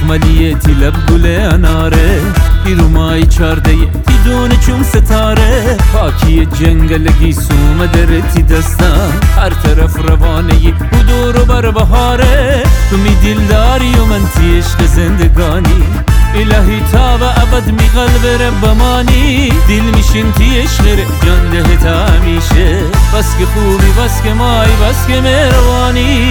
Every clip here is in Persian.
مخملیتی لب گل اناره پیرومای چارده تی دونه چون ستاره پاکی جنگلگی سوم درتی دستم هر طرف روانه و دور بر بهاره تو می دلداری و من تی عشق زندگانی الهی تا و ابد می قلب ربمانی دل میشین تی عشق جان دهت همیشه بس که خوبی بس که مای بس که مهربانی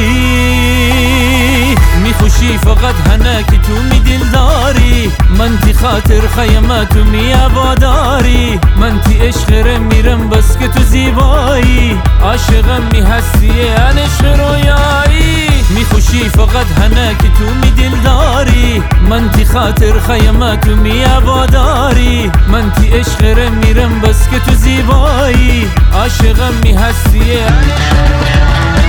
می خوشی فقط هنه که تو می دلداری من تی خاطر خیمت و می عباداری من تی عشق میرم بس که تو زیبایی عاشقم می هستی ان عشق رویایی می خوشی فقط هنه که تو می دلداری من تی خاطر خیمت و می عباداری من تی عشق میرم بس که تو زیبایی عاشقم می هستی ان عشق رویایی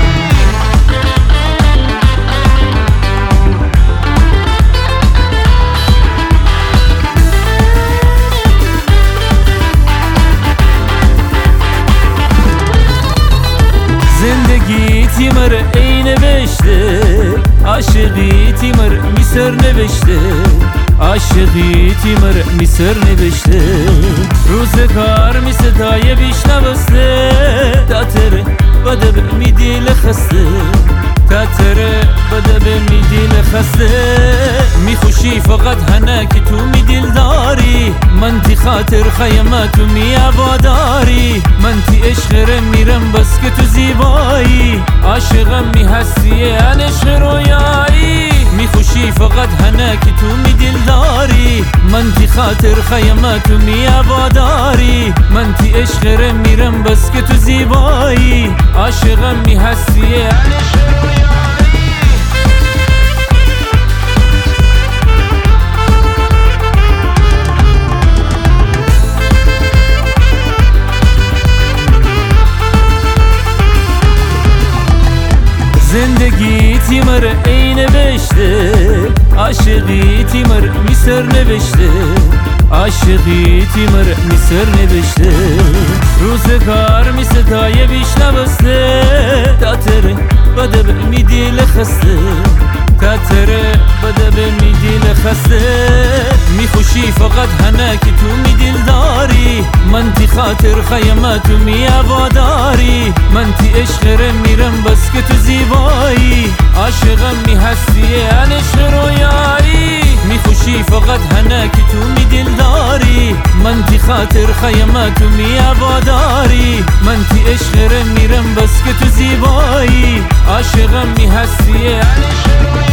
زندگی تیمر ای نوشته عاشقی تیمر میسر نوشته عاشقی تیمر میسر نوشته روزگار می صدای بیش نبسته تاتره بده به می دیل خسته تاتره بده به می دیل خسته می خوشی فقط هنه که تو می دلداری من تی خاطر خیمت و می عباداری من تی عشق میرم بس که تو زیبایی عاشقم می هستی ان عشق رویایی می خوشی فقط هنه که تو می دلداری من تی خاطر خیمت و می عباداری من تی عشق میرم بس که تو زیبایی عاشقم می هستی ان عشق رویایی زندگی تیمر ای نوشته عاشقی تیمر میسر نوشته عاشقی تیمر میسر نوشته روزگار می صدای بیش نبسته تاتره بده به می دیل خسته تاتره بده به می دیل خسته می خوشی فقط هنه که تو می دلداری من تی خاطر خیمت و می عباداری من تی عشق میرم بس که تو زیبایی عاشقم می هستی ان عشق رویایی می خوشی فقط هنه که تو می دلداری من تی خاطر خیمت و می عباداری من تی عشق میرم بس که تو زیبایی عاشقم می هستی ان عشق رویایی